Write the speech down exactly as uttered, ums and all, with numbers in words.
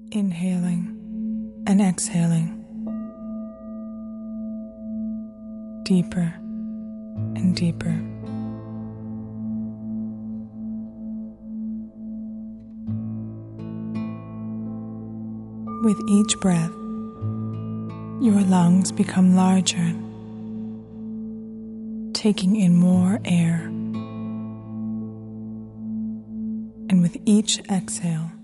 Inhaling and exhaling, deeper and deeper. With each breath, your lungs become larger, taking in more air. And with each exhale,